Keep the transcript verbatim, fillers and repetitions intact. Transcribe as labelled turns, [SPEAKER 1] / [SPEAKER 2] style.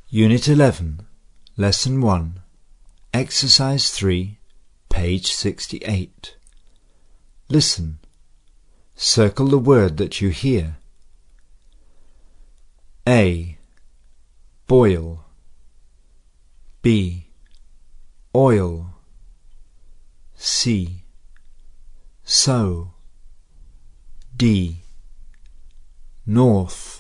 [SPEAKER 1] Unit eleven, Lesson one, Exercise three, page sixty-eight. Listen. Circle the word that you hear. A. Boil. B. Oil. C. Sow. D. North.